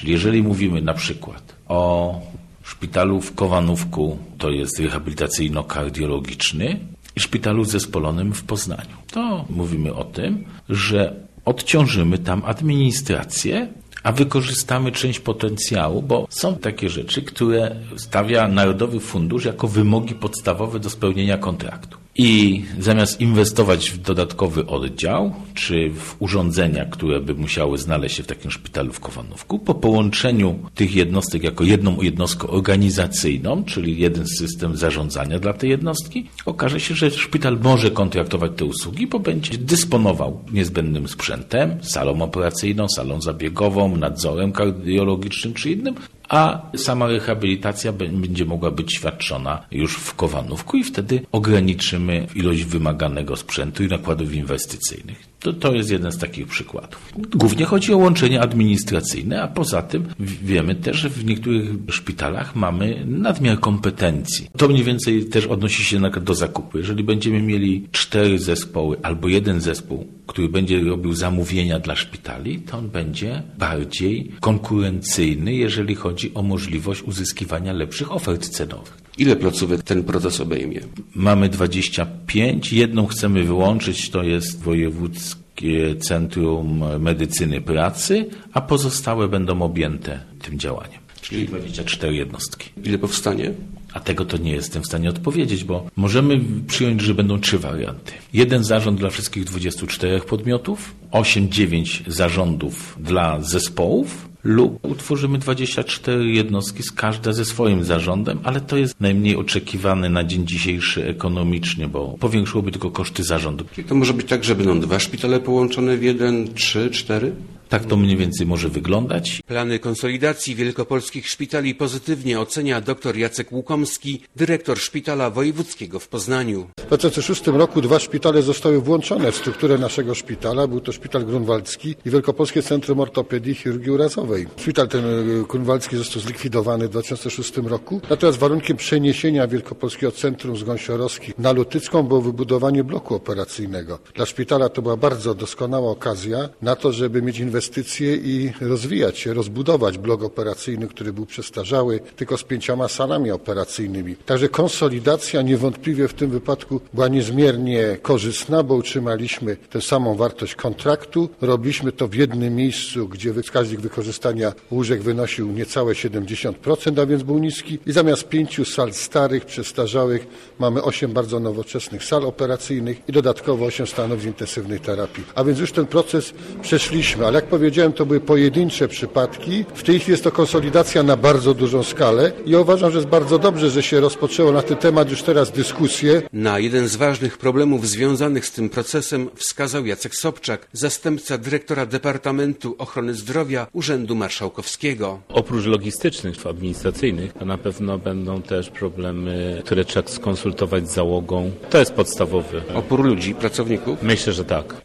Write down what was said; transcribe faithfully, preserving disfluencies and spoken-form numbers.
Czyli jeżeli mówimy na przykład o szpitalu w Kowanówku, to jest rehabilitacyjno-kardiologiczny, i szpitalu zespolonym w Poznaniu, to mówimy o tym, że odciążymy tam administrację, a wykorzystamy część potencjału, bo są takie rzeczy, które stawia Narodowy Fundusz jako wymogi podstawowe do spełnienia kontraktu. I zamiast inwestować w dodatkowy oddział, czy w urządzenia, które by musiały znaleźć się w takim szpitalu w Kowanówku, po połączeniu tych jednostek jako jedną jednostkę organizacyjną, czyli jeden system zarządzania dla tej jednostki, okaże się, że szpital może kontraktować te usługi, bo będzie dysponował niezbędnym sprzętem, salą operacyjną, salą zabiegową, nadzorem kardiologicznym czy innym, a sama rehabilitacja będzie mogła być świadczona już w Kowanówku i wtedy ograniczymy ilość wymaganego sprzętu i nakładów inwestycyjnych. To, to jest jeden z takich przykładów. Głównie chodzi o łączenie administracyjne, a poza tym wiemy też, że w niektórych szpitalach mamy nadmiar kompetencji. To mniej więcej też odnosi się na, do zakupu. Jeżeli będziemy mieli cztery zespoły albo jeden zespół, który będzie robił zamówienia dla szpitali, to on będzie bardziej konkurencyjny, jeżeli chodzi o możliwość uzyskiwania lepszych ofert cenowych. Ile placówek ten proces obejmie? Mamy dwadzieścia pięć. Jedną chcemy wyłączyć, to jest Wojewódzkie Centrum Medycyny Pracy, a pozostałe będą objęte tym działaniem. Czyli dwadzieścia cztery jednostki. Ile powstanie? A tego to nie jestem w stanie odpowiedzieć, bo możemy przyjąć, że będą trzy warianty. Jeden zarząd dla wszystkich dwudziestu czterech podmiotów, osiem dziewięć zarządów dla zespołów lub utworzymy dwadzieścia cztery jednostki, z każda ze swoim zarządem, ale to jest najmniej oczekiwane na dzień dzisiejszy ekonomicznie, bo powiększyłoby tylko koszty zarządu. Czyli to może być tak, że będą dwa szpitale połączone w jeden, trzy, cztery? Tak to mniej więcej może wyglądać. Plany konsolidacji wielkopolskich szpitali pozytywnie ocenia dr Jacek Łukomski, dyrektor Szpitala Wojewódzkiego w Poznaniu. W dwa tysiące szóstym roku dwa szpitale zostały włączone w strukturę naszego szpitala. Był to Szpital Grunwaldzki i Wielkopolskie Centrum Ortopedii i Chirurgii Urazowej. Szpital ten grunwaldzki został zlikwidowany w dwa tysiące szóstym roku. Natomiast warunkiem przeniesienia Wielkopolskiego Centrum z Gąsiorowskich na Lutycką było wybudowanie bloku operacyjnego. Dla szpitala to była bardzo doskonała okazja na to, żeby mieć inwestycje inwestycje i rozwijać się, rozbudować blok operacyjny, który był przestarzały, tylko z pięcioma salami operacyjnymi. Także konsolidacja niewątpliwie w tym wypadku była niezmiernie korzystna, bo utrzymaliśmy tę samą wartość kontraktu. Robiliśmy to w jednym miejscu, gdzie wskaźnik wykorzystania łóżek wynosił niecałe siedemdziesiąt procent, a więc był niski. I zamiast pięciu sal starych, przestarzałych mamy osiem bardzo nowoczesnych sal operacyjnych i dodatkowo osiem stanów intensywnej terapii. A więc już ten proces przeszliśmy, ale jak powiedziałem, to były pojedyncze przypadki. W tej chwili jest to konsolidacja na bardzo dużą skalę i ja uważam, że jest bardzo dobrze, że się rozpoczęło na ten temat już teraz dyskusję. Na jeden z ważnych problemów związanych z tym procesem wskazał Jacek Sobczak, zastępca dyrektora Departamentu Ochrony Zdrowia Urzędu Marszałkowskiego. Oprócz logistycznych, administracyjnych, to na pewno będą też problemy, które trzeba skonsultować z załogą. To jest podstawowy. Opór ludzi, pracowników? Myślę, że tak.